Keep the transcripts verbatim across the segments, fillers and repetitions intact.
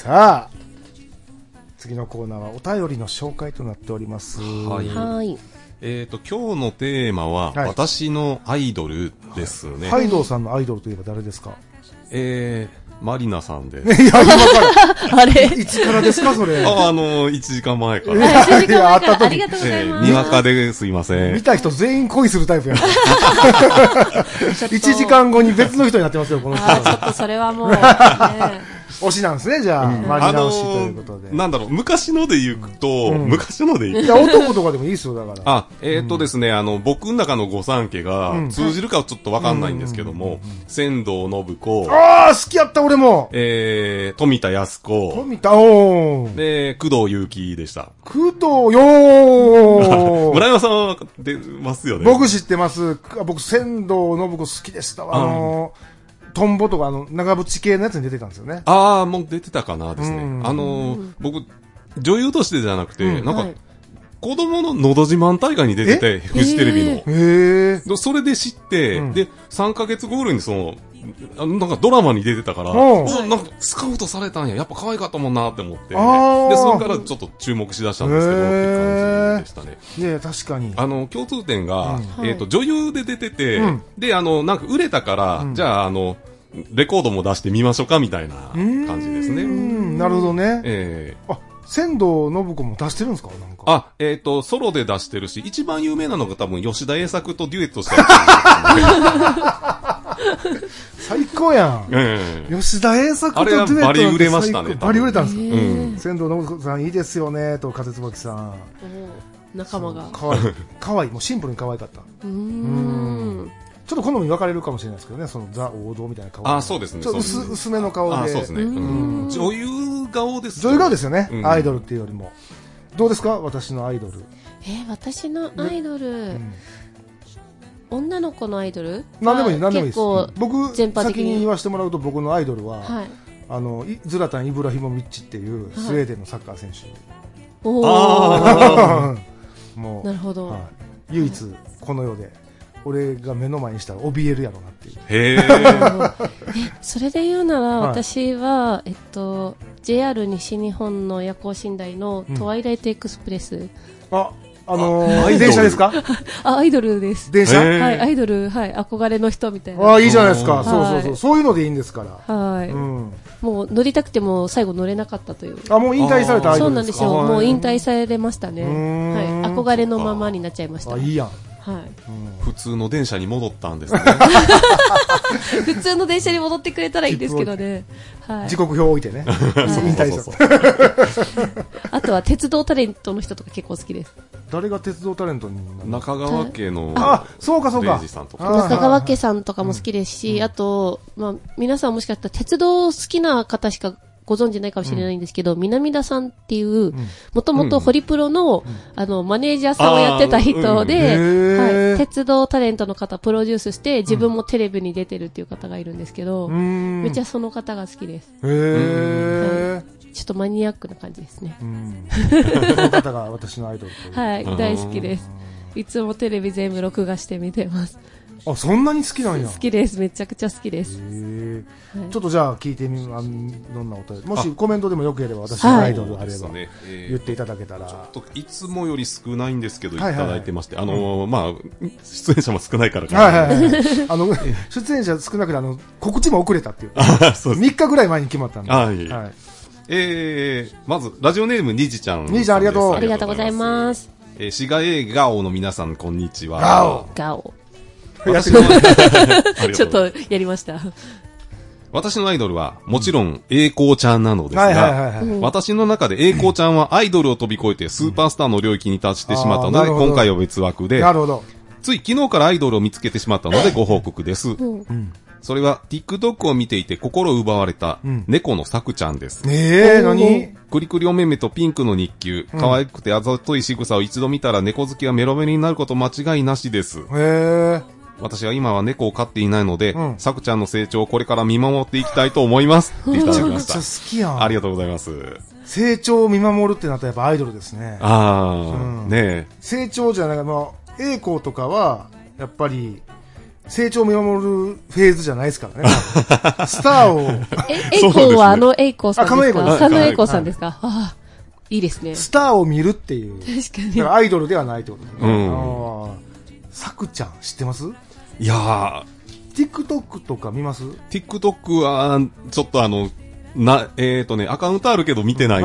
さあ、次のコーナーはお便りの紹介となっております。 はい。 はい。 えっと、今日のテーマは、 はい、 私のアイドルですね。 ハイドウさんのアイドルといえば誰ですか？ えー、マリナさんで。 いや、今から。 あれいつからですか、それ。 あ、あの、いちじかんまえから。 いや、 いちじかんまえからあった時ありがとうございます。 にわかですいません。 見た人全員恋するタイプやん。いちじかんごに別の人になってますよ、この人。 あー、ちょっとそれはもう、ね、 推しなんですね、じゃあ。 うん、 マリナ推しということで。 あのー、なんだろう、昔ので言うと、うん、昔ので言うと。 いや、男とかでもいいですよ、だから。 あ、えっ、ー、とですね、うん、あの、僕の中の御三家が、通じるかはちょっとわかんないんですけども、仙道信子。 ああ、好きやった、俺も。 えー、富田靖子。 富田、おー。 で、工藤祐樹でした。 工藤よー。 村山さんは出ますよね。 僕知ってます。僕、仙道信子好きでした。あのー、トンボとか、あの、長渕系のやつに出てたんですよね。 ああ、もう出てたかなですね。あのー、僕、女優としてじゃなくて、うん、なんか、はい、子供ののど自慢大会に出てて、フジテレビの。 へー。 それで知って、うん、で、さんかげつごぐらいにその、あのなんかドラマに出てたから、おなんかスカウトされたんや、やっぱ可愛かったもんなって思って、で、それからちょっと注目しだしたんですけど、っていう感じでしたね。 いや、確かに。 あの、共通点が、 うん、 えっと、女優で出てて、うん、で、あの、なんか売れたから、うん、じゃあ、あの、レコードも出してみましょうかみたいな感じですね。 うん、なるほどね。 ええー。 あ、仙道信子も出してるんですかなんか。 あ、えっ、ー、と、ソロで出してるし、一番有名なのが多分吉田栄作とデュエットしたやつ。最高やん。 えー、 吉田栄作とデュエット。あれはバリ売れましたね。 バリ売れたんですか、 うん、 仙道信子さんいいですよね、と、風椿さん。 仲間が。 かわいい。かわいい。もうシンプルに可愛かった。 うーん。 ちょっと好み分かれるかもしれないですけどね、そのザ王道みたいな顔。 あ、そうですね。 ちょっと薄、薄めの顔で。 あ、そうですね。うん、女優顔です。 女優顔ですよね、うん。アイドルっていうよりも。どうですか、私のアイドル。 えー、私のアイドル、うん、女の子のアイドル？ 何でもいい、何でもいいです。僕、 全般的に先に言わせてもらうと、僕のアイドルは、 はい、 あの、ズラタン・イブラヒモビッチっていうスウェーデンのサッカー選手。 はい、おー。 もう、 なるほど。 はい、唯一、この世で。俺が目の前にしたら怯えるやろうなっていう。 へー。 え、それで言うなら、はい、私は、えっと、ジェイアール 西日本の夜行寝台のトワイライトエクスプレス。うん、 あ、あのー、電車ですか？ あ、アイドルです。 電車？ はい、アイドル、はい、憧れの人みたいな。 あ、いいじゃないですか。そうそうそう。そういうのでいいんですから。 はい。 うん、 もう乗りたくても最後乗れなかったという。 あ、もう引退されたアイドルですか？ そうなんですよ。もう引退されましたね。はい。憧れのままになっちゃいました。 あ、いいやん。 はい、うん、 普通の電車に戻ったんですね。 普通の電車に戻ってくれたらいいですけどね。 はい、時刻表を置いてね。引退した。 あとは鉄道タレントの人とか結構好きです。 誰が鉄道タレントになるの？ 中川家の。 あ、そうかそうか。 中川家さんとかも好きですし、うん、あと、まあ、皆さんもしかしたら鉄道好きな方しかご存知ないかもしれないんですけど、うん、南田さんっていう、もともとホリプロの、うん、あの、マネージャーさんをやってた人で、うんはい、鉄道タレントの方プロデュースして、自分もテレビに出てるっていう方がいるんですけど、うん、めっちゃその方が好きです。 へー、 はい、ちょっとマニアックな感じですね。 うん、その方が私のアイドルという。 はい、大好きです。いつもテレビ全部録画して見てます。 あ、そんなに好きなんや。 好きです。めちゃくちゃ好きです。 へはい、ちょっとじゃあ聞いてみ、あどんなお便り。もしコメントでもよければ私のアイドルあれば、ねえー、言っていただけたら。ちょっといつもより少ないんですけど、いただいてまして、 はいはいはい、あのー、まあ、出演者も少ないからかな。はいはいはい。あの、出演者少なくて、あの、告知も遅れたっていう。そうです。みっかぐらい前に決まったんで。 はい。はい、えー、ままず、ラジオネームにじちゃん。 にじちゃんありがとう。 ありがとうございます。 えー、滋賀映画王の皆さん、こんにちは。 ガオ。 ガオ。 私のちょっとやりました。 私のアイドルはもちろん栄光ちゃんなのですが、私の中で栄光ちゃんはアイドルを飛び越えてスーパースターの領域に達してしまったので、今回は別枠で、 なるほど。 つい昨日からアイドルを見つけてしまったのでご報告です。 うん、 それは TikTok を見ていて心奪われた猫のさくちゃんです。 えー、何？ クリクリおめめとピンクの日給、可愛くてあざとい仕草を一度見たら猫好きはメロメロになること間違いなしです。 へー。 私は今は猫を飼っていないので、うん、さくちゃんの成長をこれから見守っていきたいと思います。っていただきました。 めちゃくちゃ好きやん。 ありがとうございます。 成長を見守るってなったらやっぱアイドルですね。 ああ、うん、ねえ。 成長じゃないか、まあ、栄光とかは、やっぱり、 成長を見守るフェーズじゃないですからね。スターを。 え、エイコーはあのエイコーさんですか？ あ、狩野英孝です。 狩野英孝さんですか？ああ、いいですね。 スターを見るっていう。 確かに。 だからアイドルではないってことですね。 うん。 ああ。さくちゃん知ってます？ いやー。 TikTok とか見ます？ TikTok は、ちょっとあの、な、えーとね、アカウントあるけど見てないんです。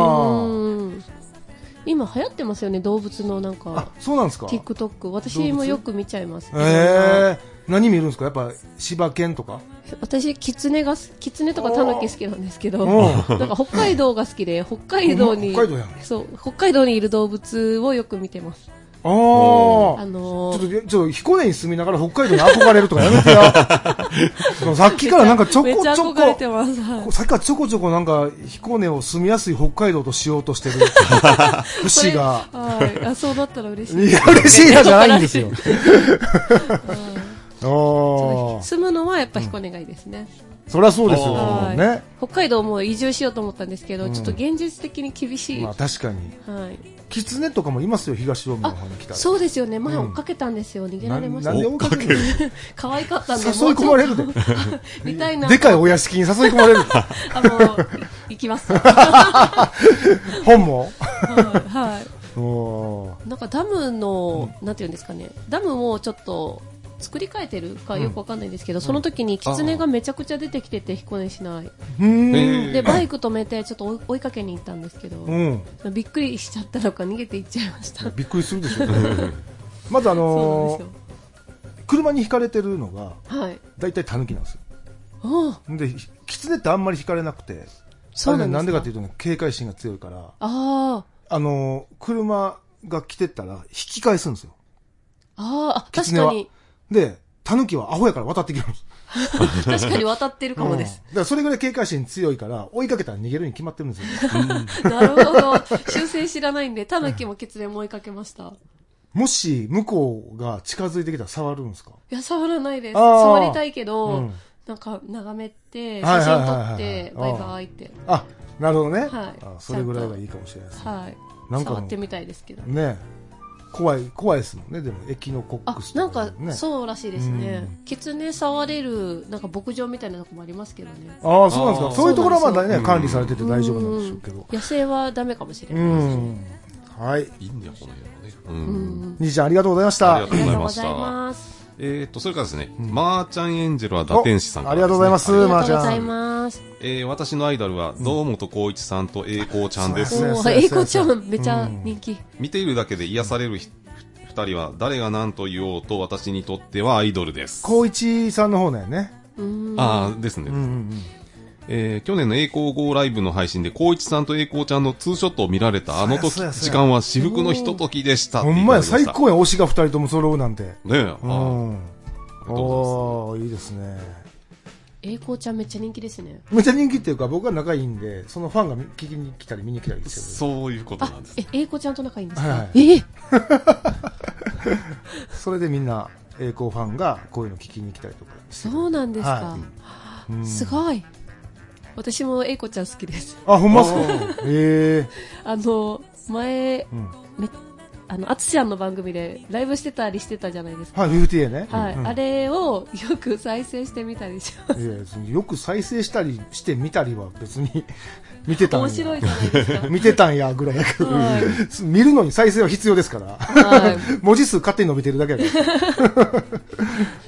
今流行ってますよね、動物のなんか。 あ、そうなんですか？ TikTok。私もよく見ちゃいます。 えー、何見るんですか？やっぱ、柴犬とか？ 私、キツネが、キツネとかタヌキ好きなんですけど、なんか北海道が好きで、北海道に、 北海道やん。 そう、北海道にいる動物をよく見てます。 ああ、 あのー、ちょっと、ちょっと彦根に住みながら北海道に憧れるとかやめてや。さっきからなんかちょこちょこ、 めっちゃ憧れてます。 さっきからちょこちょこなんか彦根を住みやすい北海道としようとしてる節が。 はい。あ、そうだったら嬉しい。 いや、嬉しいなじゃないんですよ。 住むのはやっぱ彦根がいいですね。 そりゃそうですよね。 北海道も移住しようと思ったんですけど、ちょっと現実的に厳しい。 まあ確かに。 はい。 キツネとかもいますよ、東近江の方に来たら。 そうですよね。前追っかけたんですよ。逃げられました。 なんで追っかける？ 可愛かったんで。 誘い込まれるで。 見たいな。 でかいお屋敷に誘い込まれる。 あ、もう、行きます。 本も？ はい。なんかダムの、なんていうんですかね。ダムもちょっと、作り変えてるかよくわかんないんですけど、うん、その時にキツネがめちゃくちゃ出てきてて彦根市内でバイク止めてちょっと追いかけに行ったんですけど、うん、びっくりしちゃったのか逃げていっちゃいました。 びっくりするでしょうね。まずあのー、車に引かれてるのがだいたいタヌキなんですよ。でキツネってあんまり引かれなくて、 そうなんですか？ なんでかっていうとね、警戒心が強いから、 ああのー、車が来てったら引き返すんですよ。 ああ、確かに。 で、タヌキはアホやから渡ってきます。 確かに渡ってるかもです。 うん、だからそれぐらい警戒心強いから、追いかけたら逃げるに決まってるんですよ。 なるほど。修正知らないんで、タヌキもキツネも追いかけました。 もし、向こうが近づいてきたら触るんですか？ いや、触らないです。触りたいけど、うん、なんか眺めて、写真撮って、バイバイって。 あ、なるほどね。 はい。 あ、それぐらいがいいかもしれないです、ね。 はい。なんか触ってみたいですけど。 ね。怖い、怖いですもんね、でも、エキノコックス、ね。 なんか、そうらしいですね。キツネ触れる、なんか牧場みたいなとこもありますけどね。 ああ、そうなんですか。そういうところはまだね、管理されてて大丈夫なんでしょうけど。 野生はダメかもしれないです。 はい。 いいんだよ、この辺はね。 にじちゃん、ありがとうございました。 ありがとうございました。えっと、それからですね、マーちゃんエンジェルは打天使さんから。 ありがとうございます、マーちゃん。 ありがとうございます。 えー、私のアイドルは、堂本光一さんと栄光ちゃんです。 栄光ちゃん、めちゃ人気。 見ているだけで癒される人。二人は誰が何と言おうと私にとってはアイドルです。 光一さんの方だよね。 ああ、ですね。えー、去年の栄光号ライブの配信で光一さんと栄光ちゃんのツーショットを見られたあの時、時間は至福のひとときでした。 ほんまや、最高や、推しが二人とも揃うなんて。ねえ。 うん。おー、いいですね。 栄光ちゃんめっちゃ人気ですね。 めっちゃ人気っていうか、僕は仲いいんで、そのファンが聞きに来たり見に来たりですよ。そういうことなんです。 え、栄光ちゃんと仲いいんですか？はい、えそれでみんな栄光ファンがこういうの聞きに来たりとかして。 そうなんですか。はい、うん、 すごい。私も栄光ちゃん好きです。 あ、ほんまっすか？へえ。 あの、前、うん、めあの、あつちゃんの番組でライブしてたりしてたじゃないですか。 はい、フィフティーエー ね。 はい、うん。あれをよく再生してみたりします。 いや、よく再生したりしてみたりは別に見てたんや。 面白いじゃないですか。 見てたんやぐらいやけど、はい、見るのに再生は必要ですから。はい、文字数勝手に伸びてるだけやから。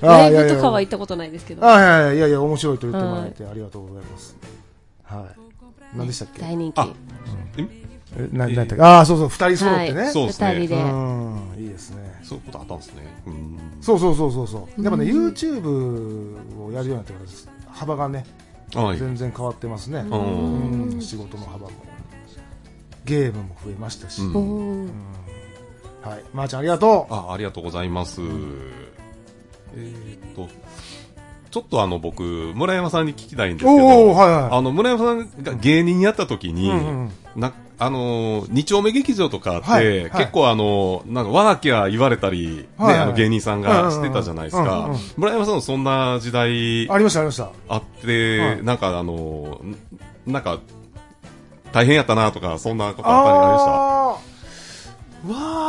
ライブとかは行ったことないですけど。 あ、いやいやいやいや、面白いと言ってもらえてありがとうございます。はい。何でしたっけ？ 大人気。 え、な、なんだっけ？ああ、そうそう、二人揃ってね。 そうですね。 二人で。 うん、いいですね。 そういうことあったんですね。 そうそうそうそうそう。やっぱね、YouTube をやるようになってから、幅がね、全然変わってますね。うん、仕事の幅も。ゲームも増えましたし。はい。まーちゃんありがとう。 あ、ありがとうございます。えっと、ちょっとあの僕、村山さんに聞きたいんですけど、はいはい、あの村山さんが芸人やった時に、うんうん、なあの二丁目劇場とかって、はいはい、結構あのなんかわなきゃ言われたり、はいはい、ね、あの芸人さんがしてたじゃないですか。村山さんもそんな時代ありましたありました。 あって、はい、なんかあのなんか大変やったなとかそんなことあったりありました。 わ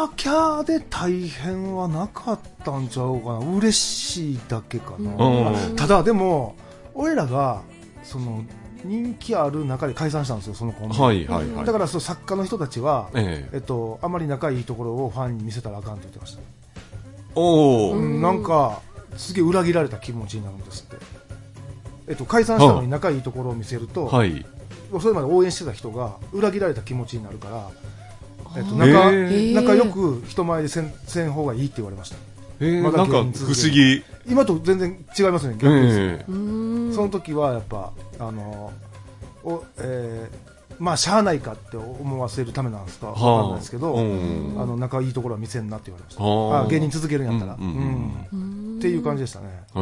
ワーキャーで大変はなかったんちゃうかな。嬉しいだけかな。ただでも俺らがその人気ある中で解散したんですよ、そのコンビ。 はいはいはい。 だからその作家の人たちは、 えええっと、あんまり仲いいところをファンに見せたらあかんって言ってました。 おお、 うん、なんかすげえ裏切られた気持ちになるんですって。えっと、解散したのに仲いいところを見せると、はい、それまで応援してた人が裏切られた気持ちになるから、えっと、仲, 仲良く人前でせん、せん方がいいって言われました。 えー、まだなんか不思議。 今と全然違いますね、逆に、えー、その時はやっぱあのお、えー、まあしゃあないかって思わせるためなんですかわかんないですけど、あの仲いいところは見せんなって言われました。あ、芸人続けるんやったら、うんうんうん、っていう感じでしたね。うん、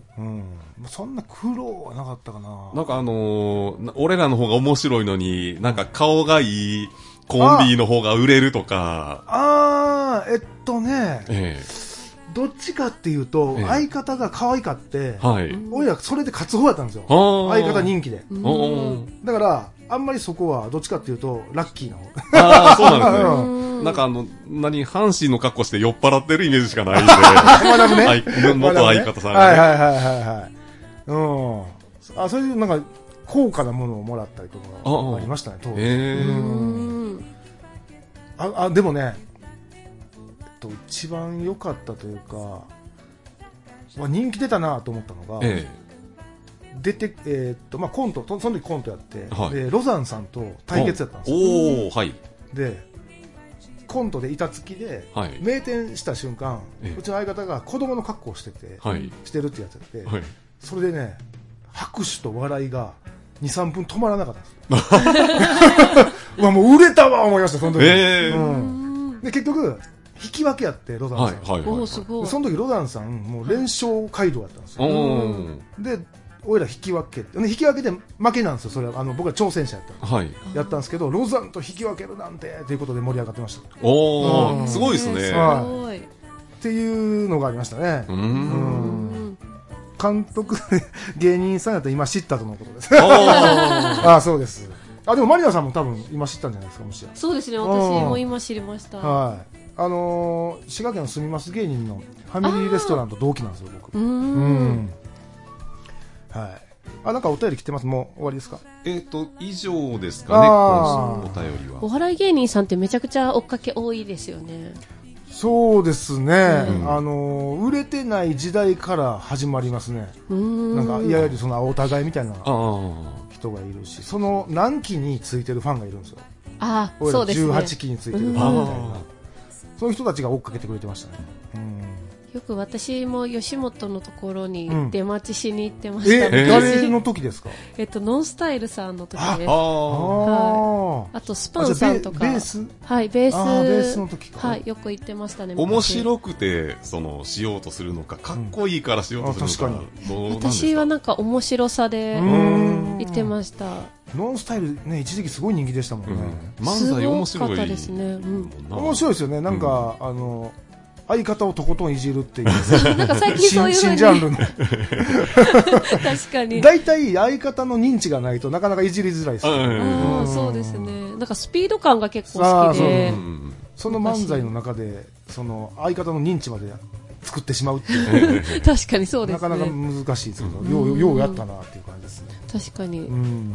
うん、そんな苦労はなかったかな。 なんかあのー、俺らの方が面白いのになんか顔がいいコンビの方が売れるとか。 ああ、えっとね、ええ、どっちかっていうと、ええ、相方が可愛かって、はい、俺らそれで勝つ方やったんですよ。相方人気で。だからあんまりそこはどっちかっていうとラッキーな方。 ああ、そうなんですね。なんかあの何阪神の格好して酔っ払ってるイメージしかないんで。 まだね。 元相方さんが、ね。はいはいはいはいはい。うん。あ、そういうなんか高価なものをもらったりとかありましたね当時。へー。ああ、でもね。一番良かったというか人気出たなと思ったのが、ええ、出て、えーっとまあ、コントその時コントやって、はい、でロザンさんと対決やったんですよ。おー、はい、でコントで板付きで、はい、名店した瞬間、ええ、うちの相方が子供の格好をしてて、はい、してるってやつやって、はい、それでね拍手と笑いが にさんぷん止まらなかったんですうわもう売れたわ思いましたその時、えーうん、で結局引き分けやってロザンさん、はいはいはいはい、その時ロザンさんもう連勝街道やったんですよ、うん、で俺ら引き分け引き分けで負けなんですよ。それはあの僕ら挑戦者やった、はい、やったんですけどロザンと引き分けるなんてということで盛り上がってました。 おー、うん、すごいですね、 はい、っていうのがありましたね。うんうん監督芸人さんやったら今知ったとのことですああそうです。あでもマリナさんも多分今知ったんじゃないですか。もしやそうですね、私も今知りました。 はいあのー、滋賀県の住みます芸人のファミリーレストランと同期なんですよ僕。うんうんはい。あなんかお便り来てます。もう終わりですか。 えっ、ー、と以上ですかね。今週のお便りは。 お笑い芸人さんってめちゃくちゃ追っかけ多いですよね。 そうですね、うん、あのー、売れてない時代から始まりますね。うんなんかいわゆるそのお互いみたいな人がいるしその何期についてるファンがいるんですよ。 ああそうですね。 じゅうはちきについてるファンみたいなそういう人たちが追っかけてくれてましたね。うんよく私も吉本のところに出待ちしに行ってました、 うん、え誰の時ですか。 えっとノンスタイルさんの時です。あ、はい、あとスパンさんとかベースはいベースあベースの時かはいよく行ってましたね。 面白くてそのしようとするのかかっこいいからしようとするのか、うん、 どうなんですか。私はなんか面白さで行ってました。 ノンスタイルね一時期すごい人気でしたもんね、 うん、漫才面白いすごかったですね、うん、 面白いですよね。なんか、うん、あの相方をとことんいじるっていうなんか最近そういう新ジャンルの確かにだいたい相方の認知がないとなかなかいじりづらいですよね。 あ、うん、そうですね。なんかスピード感が結構好きでそ, その漫才の中でその相方の認知まで作ってしまうっていう確かにそうですね。 なかなか難しいですけど、うん、よ, うようやったなっていう感じですね。 確かに、うん、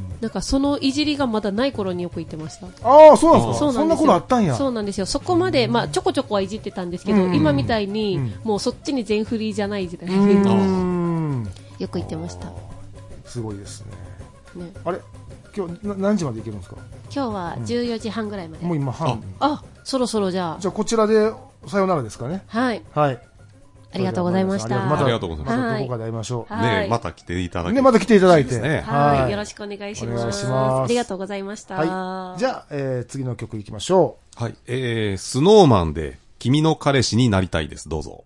なんかそのいじりがまだない頃によく言ってました。 ああそうなんですか。そんな頃あったんや。 そうなんですよ。そこまで、まあ、ちょこちょこはいじってたんですけど、うん、今みたいに、うん、もうそっちに全振りじゃない時代、うん、よく言ってました。 すごいですね。ねあれ今日な何時まで行けるんですか。 今日はじゅうよじはんぐらいまで、 うん、もう今半。 あそろそろじゃあじゃあこちらでさよならですかね。 はいはいありがとうございました。 またありがとうございます。 またどこかで会いましょう。 ねまた来ていただいて。 ねまた来ていただいて。 ね、はいよろしくお願いします。お願いします。ありがとうございました。 はい。じゃあ、えー、次の曲いきましょう。はい。えー、スノーマンで君の彼氏になりたいです。どうぞ。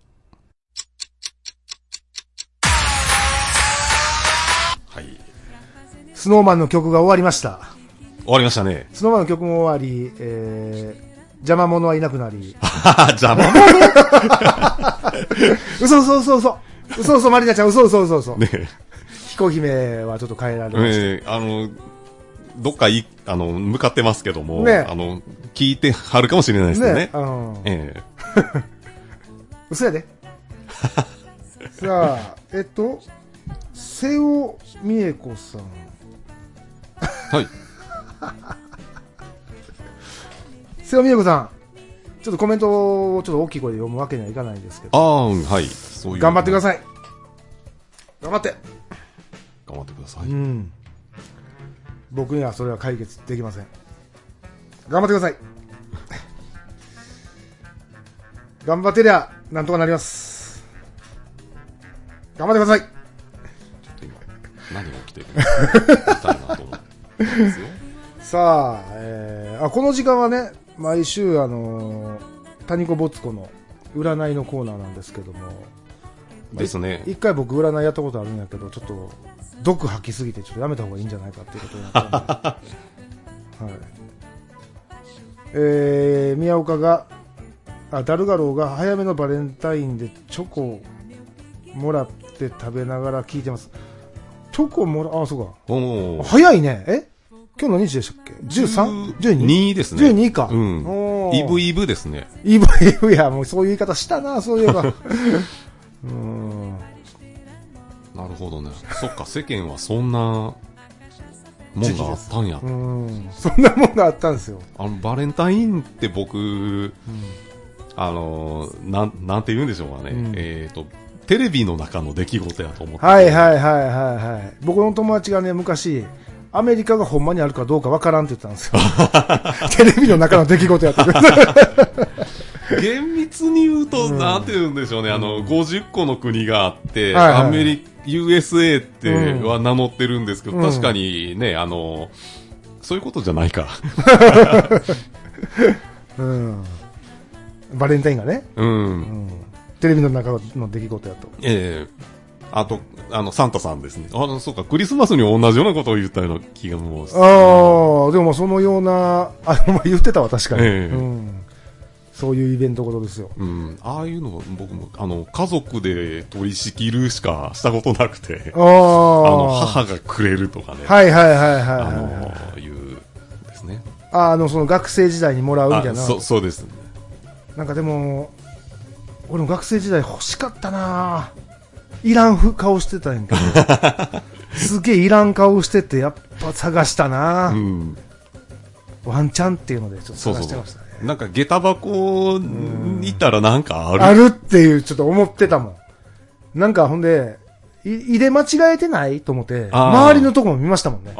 はい。 スノーマンの曲が終わりました。 終わりましたね。 スノーマンの曲も終わり、えー。邪魔者はいなくなり。 邪魔者嘘嘘嘘嘘。嘘嘘マリナちゃん嘘嘘嘘嘘。ね彦姫はちょっと変えられました。 えー、あの、 どっかい、あの、向かってますけども、ね、あの、聞いてはるかもしれないですね。ね、うん。ええ。 嘘やで。さあ、えっと、瀬尾美恵子さん。 はい。 瀬尾美恵子さん。ちょっとコメントをちょっと大きい声で読むわけにはいかないんですけど。 ああ、はい。そういう。 頑張ってください。頑張って。 頑張ってください。 うん。僕にはそれは解決できません。頑張ってください。頑張ってりゃ、なんとかなります。頑張ってください。ちょっと今、何が起きてるのかなと思ってますよ。 さあ、えー、あ、この時間はね、毎週、あのー、谷子ぼつこの占いのコーナーなんですけども。 ですね。 一回僕占いやったことあるんやけど、ちょっと、毒吐きすぎてちょっとやめた方がいいんじゃないかっていうことになったんで。はい。えー、宮岡が、あ、ダルガローが早めのバレンタインでチョコをもらって食べながら聞いてます。チョコもら、あ、そうか。 お早いね。え今日の日でしたっけ ?じゅうさん?じゅうに? にですね。 じゅうにか。 うん。イブイブですね。 イブイブや、もうそういう言い方したな、そういえば。うーん。 なるほどね。そっか、世間はそんなもんがあったんや。 うん。そんなもんがあったんですよ。 あの、バレンタインって僕、うん、あの、なん、なんて言うんでしょうかね。うん、えっと、テレビの中の出来事やと思って。 はいはいはいはいはい。僕の友達がね、昔、アメリカがほんまにあるかどうかわからんって言ったんですよ。テレビの中の出来事やってる。 厳密に言うと、うん、なんて言うんでしょうね。あの、ごじゅっこの国があって、はいはい、アメリカ、ユーエスエー っては名乗ってるんですけど、うん、確かにね、あの、そういうことじゃないか。 うん。バレンタインがね。 うん。うん、 テレビの中の出来事やと。 ええー。あと、あの、サンタさんですね。あの、そうか、クリスマスに同じようなことを言ったような気がもう。 ああ、でもそのような、あの、言ってたわ、確かに。えーうん、そういうイベントことですよ。 うん。ああいうの僕も、あの、家族で取り仕切るしかしたことなくて。ああ。あの、母がくれるとかね。 はいはいはいはい、はい。 あの、いうですね。 あ、あの、その学生時代にもらうみたいな。 そう、そうです、ね。 なんかでも、俺も学生時代欲しかったなぁ。いらん顔してたんやけどすげえいらん顔しててやっぱ探したな、うん、ワンチャンっていうのでちょっと探してましたね。 そうそうそう、なんか下駄箱にいたらなんかあるあるっていうちょっと思ってたもん。なんかほんでい入れ間違えてないと思って周りのとこも見ましたもんね。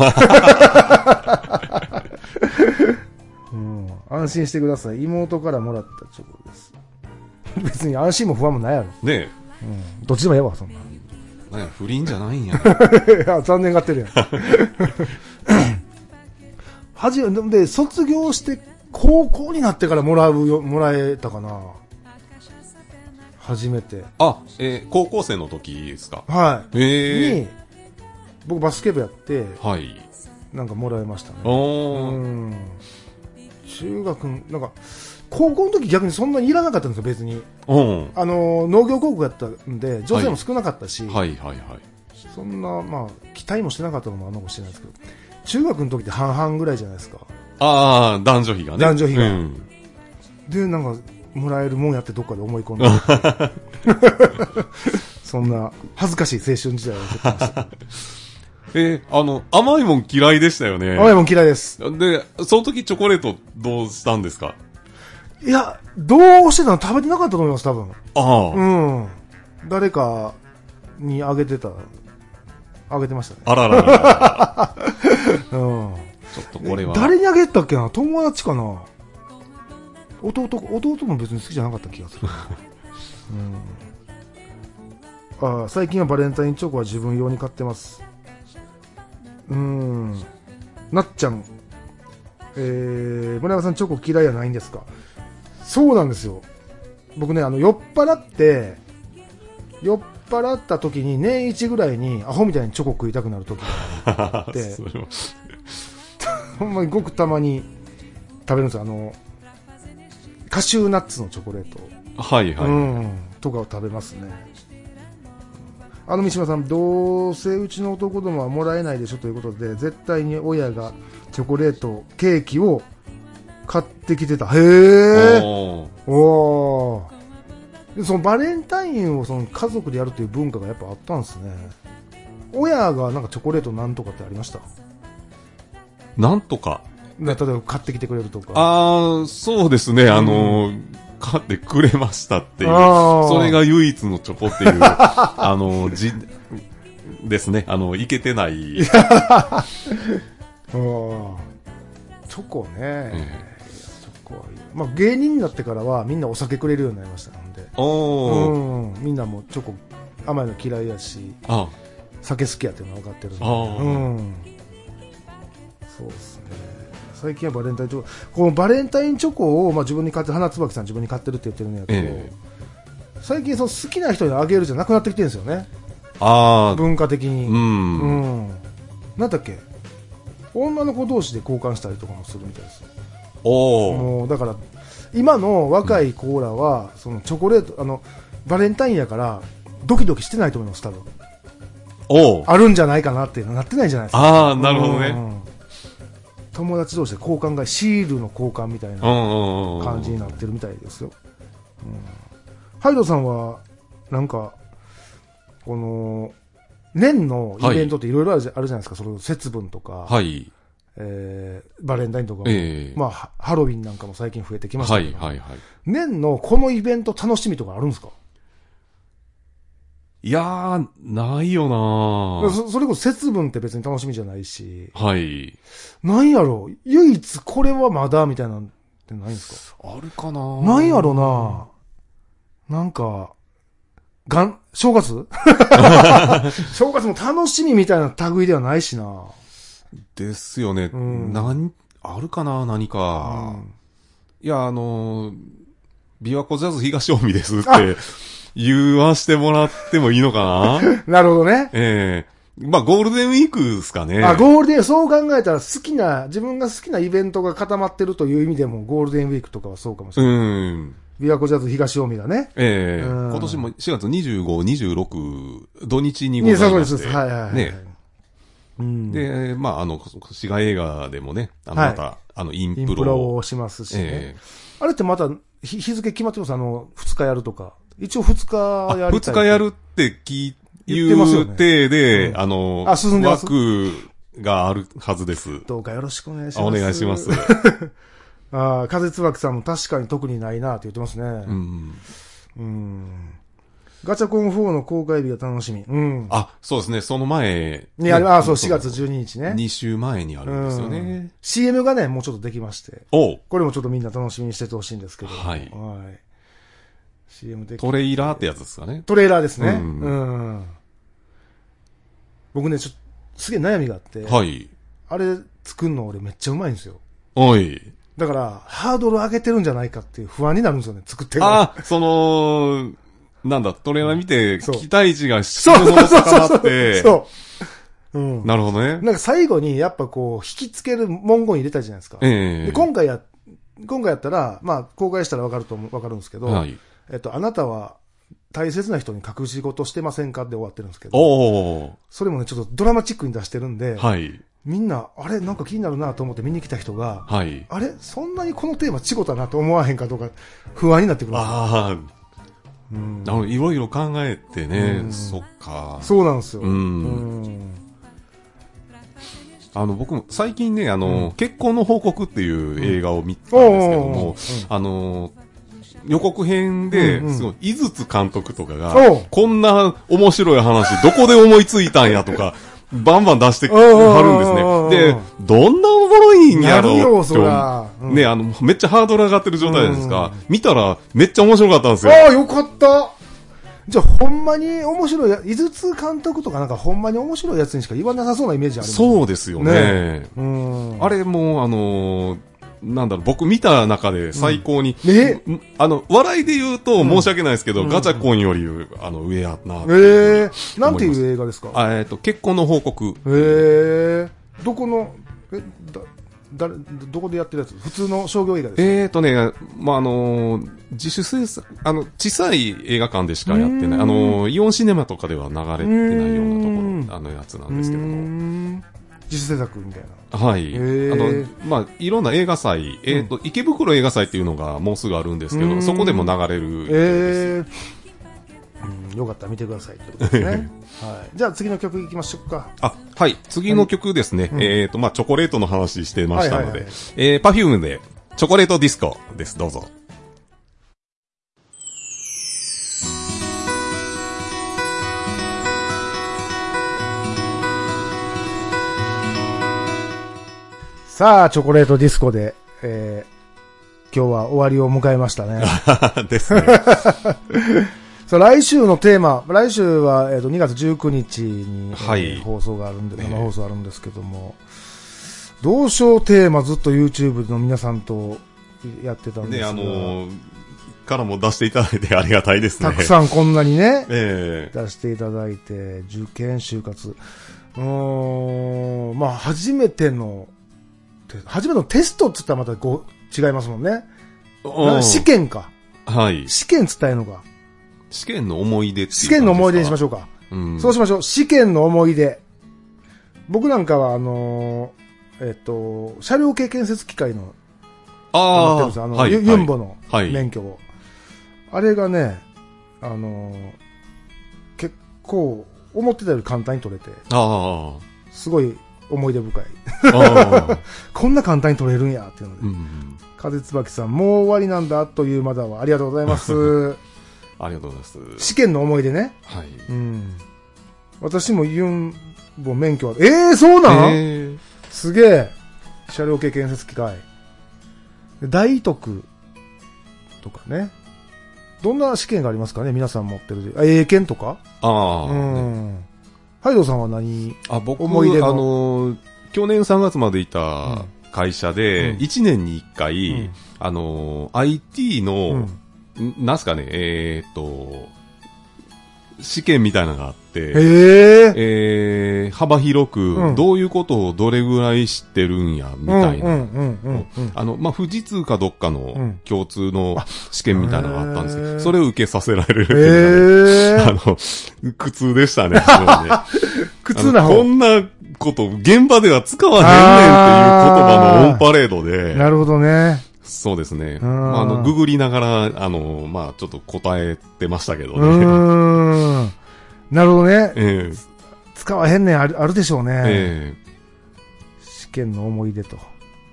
あうん、安心してください。妹からもらったチョコです。別に安心も不安もないやろねえ、 うん、どっちでもええわ、そんな。 なんや、不倫じゃないんや。 いや、残念がってるやん。はじめ、で、卒業して、高校になってからもらうよ、もらえたかな。初めて。 あ、えー、高校生の時ですか。 はい。 えー、 に、僕バスケ部やって、 はい。 なんかもらいましたね。 おー。 うん。中学、なんか、高校の時逆にそんなにいらなかったんですよ、別に。 うん、 あの農業高校やったんで女性も少なかったし、 はい、はいはいはい、 そんなまあ期待もしてなかったのもあるのかもしれないですけど、中学の時って半々ぐらいじゃないですか。 ああ、男女比がね。 男女比が、うん、でなんかもらえるもんやってどっかで思い込んでそんな恥ずかしい青春時代を送ってました。 えー、あの甘いもん嫌いでしたよね。 甘いもん嫌いです。 でその時チョコレートどうしたんですか。 いや、どうしてたの？食べてなかったと思います、多分。 ああ。 うん。誰かにあげてた。あげてましたね。 あらららら。 うん。ちょっとこれは。 誰にあげたっけな？友達かな？弟、弟も別に好きじゃなかった気がする。うん。ああ、最近はバレンタインチョコは自分用に買ってます。うん。なっちゃん。えー、村山さんチョコ嫌いやないんですか？そうなんですよ。僕ね、あの、酔っ払って、酔っ払った時に年一ぐらいにアホみたいにチョコ食いたくなる時があって、ほんまにごくたまに食べるんですよ。あの、カシューナッツのチョコレート。 はいはい。 うん。とかを食べますね。 あの三島さん、どうせうちの男どもはもらえないでしょということで、絶対に親がチョコレート、ケーキを買ってきてた。へー。おー。でそのバレンタインをその家族でやるという文化がやっぱあったんですね。親がなんかチョコレートなんとかってありました？ なんとか。 例えば買ってきてくれるとか。 ああ、そうですね。あの、うん、買ってくれましたっていう。それが唯一のチョコっていう、あの、じ、ですね。あの、いけてない。チョコね。ええ、チョコはいい。まあ芸人になってからはみんなお酒くれるようになりましたので。 おうん。みんなもチョコ甘いの嫌いやし、 あ酒好きやっていうのは分かってるんで。 あうん。そうですね。最近はバレンタインチョコ、このバレンタインチョコを、まあ、自分に買って、花椿さん自分に買ってるって言ってるんやけど、えー、最近その好きな人にあげるじゃなくなってきてるんですよね。 あ文化的に。 うん。 うん。なんだっけ、女の子同士で交換したりとかもするみたいです。 おお。 もうだから今の若い子らは、うん、そのチョコレート、あのバレンタインやからドキドキしてないと思います多分。 おあるんじゃないかなっていうのなってないんじゃないですか。 ああ、なるほどね。 うん、友達同士で交換がシールの交換みたいな感じになってるみたいですよ。うん、ハイドさんはなんかこの年のイベントっていろいろあるじゃないですか。その節分とか、 はい、 えー、バレンタインとかも、 えー、 まあハロウィンなんかも最近増えてきましたけど、 はいはいはい、 年のこのイベント楽しみとかあるんですか？ いやー、ないよなー。 そ、それこそ節分って別に楽しみじゃないし。 はい。 なんやろ、唯一これはまだみたいなのってないんですか？ あるかななんやろな、なんか、がん、正月正月も楽しみみたいな類ではないしな。 ですよね。 うん、 何、あるかな何か、うん。いや、あのー、琵琶湖ジャズ東近江ですって。言わしてもらってもいいのかななるほどね。 ええー。まあ、ゴールデンウィークですかね。 あ、ゴールデン、そう考えたら好きな、自分が好きなイベントが固まってるという意味でも、ゴールデンウィークとかはそうかもしれない。うん。琵琶湖ジャズ東近江だね。 ええー。今年もしがつにじゅうご、にじゅうろく、土日にございまして。 はいはいはい。 ね。うん、で、まあ、あの、滋賀映画でもね、あの、また、はい、あの、インプロ。インプロをしますしね。えー、あれってまた、日付決まってます？あの、二日やるとか。一応二日やりたい。 二日やるって聞い、言うてで、うん、あの、 あ、進んでます。 枠があるはずです。 どうかよろしくお願いします。 お願いします。 ああ、風椿さんも確かに特にないなって言ってますね。うん。うん。ガチャコンフォーの公開日が楽しみ。うん。 あ、そうですね。その前にある、あ、そう、しがつじゅうににちね。 に週前にあるんですよね。うん、 シーエム がね、もうちょっとできまして。 おこれもちょっとみんな楽しみにしててほしいんですけど。 はい。 はい。シーエム でトレイラーってやつですかね。 トレーラーですね。うん。うん、僕ね、ちょっと、すげえ悩みがあって。 はい。 あれ、作るの俺めっちゃうまいんですよ。 はい。 だから、ハードル上げてるんじゃないかっていう不安になるんですよね、作ってるああ、その、なんだ、トレーラー見て、期待値が死ぬほど高まって。 そう。うん。 なるほどね。 なんか最後にやっぱこう、引き付ける文言入れたじゃないですか。 ええー。 で今回や、今回やったら、まあ、公開したらわかるとわかるんですけど、はい。えっと、あなたは大切な人に隠し事してませんかで終わってるんですけど、 おそれもね、ちょっとドラマチックに出してるんで、 はい。 みんな、あれなんか気になるなと思って見に来た人が、 はい。 あれそんなにこのテーマチゴだなと思わへんかとか、不安になってくるんですよ。 ああ。うん。なので、いろいろ考えてね、うん、そっか。 そうなんですよ。 うん。うんあの、僕も最近ね、あの、うん、結婚の報告っていう映画を見たんですけども、うん、あの、予告編で、すごい、井筒監督とかが、こんな面白い話、どこで思いついたんやとか、バンバン出してはるんですね。で、どんなおもろいんやろうって、うん、ね、あの、めっちゃハードル上がってる状態ですか、うん、見たらめっちゃ面白かったんですよ。 ああ、よかった。じゃあ、ほんまに面白いや、井筒監督とかなんかほんまに面白いやつにしか言わなさそうなイメージある、ね、 そうですよね。ねうん、 あれも、あのー、なんだろう、僕見た中で最高に、 うん、えあの、笑いで言うと申し訳ないですけど、うん、ガチャコンより、あの、上やな。 えー、なんていう映画ですか？ あえっと、結婚の報告。 えー、どこの、え、だ、 誰、どこでやってるやつ？普通の商業映画ですか？ えーとね、まあ、あのー、自主制作、あの、小さい映画館でしかやってない、あのー、イオンシネマとかでは流れてないようなところ、あのやつなんですけども。 自主制作みたいな。 はい。あの、まあ、いろんな映画祭、えーと、うん、池袋映画祭っていうのがもうすぐあるんですけど、そこでも流れる。 えーうん、よかったら見てくださいってことですね。はい。じゃあ次の曲いきましょうか。 あ、はい。次の曲ですね。はい、えっと、まあ、チョコレートの話してましたので、はいはいはい、えー、パフュームで、チョコレートディスコです。どうぞ。 さあ、チョコレートディスコで、えー、今日は終わりを迎えましたね。 ですね。 さあ来週のテーマ、来週は、えー、とにがつじゅうくにちに、はい、えー、放送があるんで、生放送あるんですけども、えー、どうしようテーマずっと YouTube の皆さんとやってたんですが、ね、あのー、 からも出していただいてありがたいですね。 たくさんこんなにね、 えー、出していただいて、受験、就活、うーん、まあ初めての、初めてのテストって言ったらまたこう違いますもんね。試験か。 はい。 試験つったらいいのか。 試験の思い出っていう。 試験の思い出にしましょうか。うん、そうしましょう。試験の思い出。僕なんかは、あのー、えっと、車両経験説機械の、 ああの、はい、ユンボの免許を、はい。あれがね、あのー、結構、思ってたより簡単に取れて、 あすごい思い出深い。こんな簡単に取れるんや、っていうので。うん、風椿さん、もう終わりなんだというまだは、ありがとうございます。 ありがとうございます。 試験の思い出ね。 はい。 うん。私もユンボ免許は、ええー、そうなん、えー、すげえ。車両系建設機械。大徳とかね。どんな試験がありますかね、皆さん持ってる。あ、英検とか。 ああ。 うん。ハイドさんは何？ あ、僕、思い出のあの、去年さんがつまでいた会社で、うん、いちねんにいっかい、うん、あの、アイティー の、うん、なんすかね、えー、っと、試験みたいなのがあって、 えー、 えー、幅広く、うん、どういうことをどれぐらい知ってるんや、みたいな。あの、まあ、富士通かどっかの共通の試験みたいなのがあったんですけど、うん、それを受けさせられるっていうのが、ね、あの、苦痛でしたね。 苦痛な方。 こんなこと、現場では使わへんねんっていう言葉のオンパレードで。 なるほどね。 そうですね。まあ、あの、ググりながら、あの、まあ、ちょっと答えてましたけどね。うーん。なるほどね。 えー、 使わへんねんある、あるでしょうね。 えー、試験の思い出と。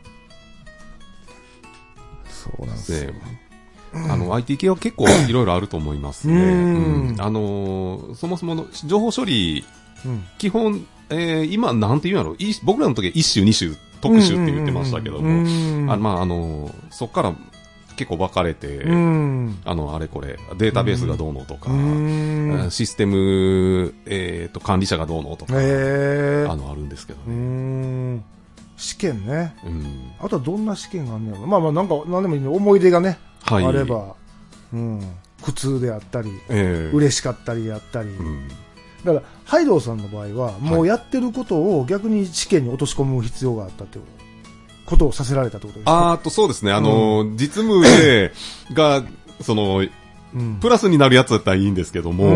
そうなんですね。 あの、アイティー 系は結構いろいろあると思いますね。うん、あのー、そもそもの情報処理、うん、基本、えー、今、なんて言うんやろ、僕らの時は一種二種、特殊って言ってましたけども、あまあ、あの、そこから結構分かれて、あの、あれこれ、データベースがどうのとか、システム、えっと、管理者がどうのとか、あの、あるんですけどね。 試験ね。あとはどんな試験があるんだろう。まあまあ、なんか、なんでもいいね。思い出がね、あれば、うん、苦痛であったり、嬉しかったりであったり、だから、ハイドウさんの場合は、もうやってることを逆に試験に落とし込む必要があったってことをさせられたってことですか？ あーと、そうですね。あの、うん、実務で、が、その、うん、プラスになるやつだったらいいんですけども、うん、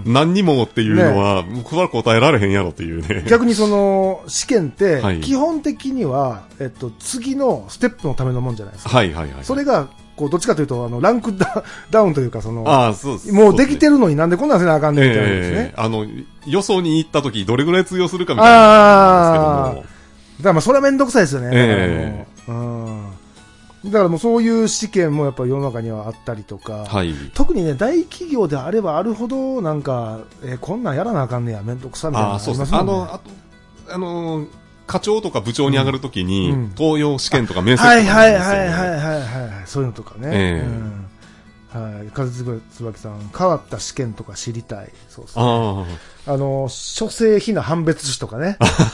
何にもっていうのは、ね、僕は答えられへんやろっていうね。 逆にその、試験って、基本的には、えっと、次のステップのためのもんじゃないですか。 はいはいはい。 それが、こうどっちかというと、あの、ランクダ、ダウンというか、その、 あそうですもうできてるのになんでこんなんせなあかんねんみたいなですね。 えー、あの、予想に行った時どれぐらい通用するかみたいなんですけども。だからまあ、それはめんどくさいですよね。えー、うん。だからもうそういう試験もやっぱり世の中にはあったりとか、 はい、 特にね、大企業であればあるほど、なんか、えー、こんなんやらなあかんねや、めんどくさみたいなのありますもんね。 あの、あと、あの、課長とか部長に上がるときに、うん、東洋試験とか面接とか、ね、 はいはいはいはいはいはい、そういうのとかね。えー、うん、はい、風椿さん、変わった試験とか知りたい。そうですね。ああの、諸性比な判別詞とかね。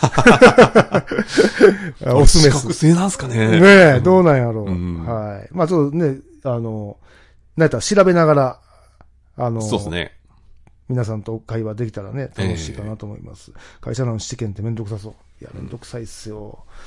おすすめです。資格制なんすかね。 ねえ、どうなんやろう。うん、はい。まあちょっとね、あの、なんやったら調べながら、あの、 そうですね。 皆さんと会話できたらね、楽しいかなと思います。えー、会社の試験ってめんどくさそう。いや、めんどくさいっすよ。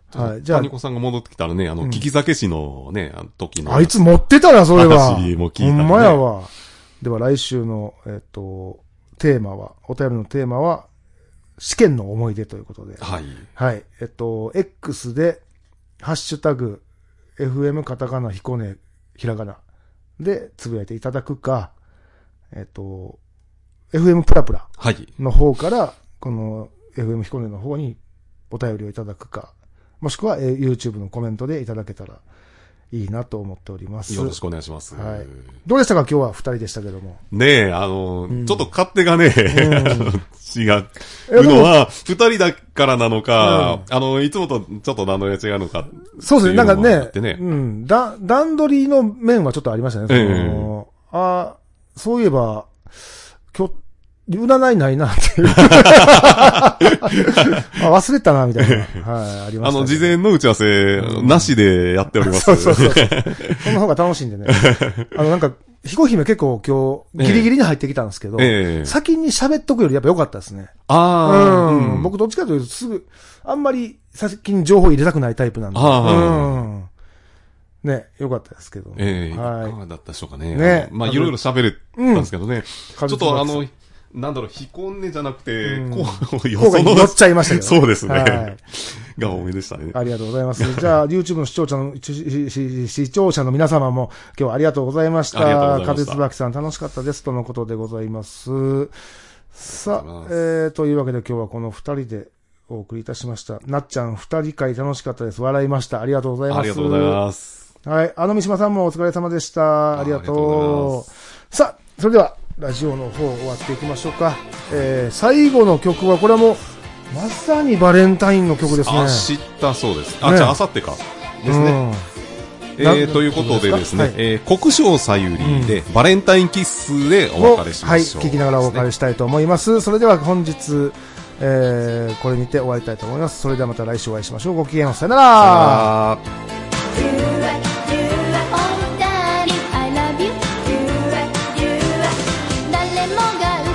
はい。じゃあ。谷子さんが戻ってきたらね、あの、聞き酒師のね、あの時の。 あいつ持ってたな、それは。 話も聞いた、ね。 ほんまやわ。では来週の、えっと、テーマは、お便りのテーマは、試験の思い出ということで。 はい。 はい。えっと、X で、ハッシュタグ、エフエム カタカナ、ひこね、ひらがなでつぶやいていただくか、えっと、エフエム プラプラの方から、この エフエム ひこねの方にお便りをいただくか、もしくは、えー、YouTube のコメントでいただけたらいいなと思っております。 よろしくお願いします。 はい。どうでしたか今日は二人でしたけども。 ねえ、あの、うん、ちょっと勝手がね、うん、違うのは、二人だからなのか、うん、あの、いつもとちょっと段取りが違うのか。 そうですね、なんかね、ねうん、だ、段取りの面はちょっとありましたね。そのえー、あそういえば、今日、占いないなっていうあ。忘れたな、みたいな。はい、ありました。 あの、事前の打ち合わせ、なしでやっております。 そうそうそうそう。その方が楽しいんでね。あの、なんか、彦姫結構今日、ギリギリに入ってきたんですけど、ええ、先に喋っとくよりやっぱ良かったですね。 ああ、 うん。僕どっちかというとすぐ、あんまり先に情報入れたくないタイプなんで。うん。ね、良かったですけど。 ええ、はい。いかがだったでしょうかね。ね。まあ、いろいろ喋れたんですけどね。うん、ちょっとあの、なんだろう、非婚ねじゃなくて、うん、こう、よその。 乗っちゃいましたけど、 そうですね。はい。が多めでしたね。 ありがとうございます。じゃあ、YouTube の視聴者の、視聴者の皆様も今日はありがとうございました。 ありがとうございました。 風椿さん楽しかったですとのことでございます。さあ、えー、というわけで今日はこの二人でお送りいたしました。なっちゃん二人会楽しかったです。笑いました。ありがとうございます。 ありがとうございます。 はい。あの三島さんもお疲れ様でした。ありがとう。ありがとうございます。さあ、それでは、ラジオの方終わっていきましょうか。えー、最後の曲は、これはもう、まさにバレンタインの曲ですね。 あ、知ったそうです。あ、ね、じゃあ、あさってか。ですね。うん、えー、ということでですね、はい、えー、国生さゆりで、うん、バレンタインキッスでお別れしましょう。 はい、聞きながらお別れしたいと思います。それでは本日、えー、これにて終わりたいと思います。それではまた来週お会いしましょう。ごきげんよう。さよなら。 さよなら。 誰もが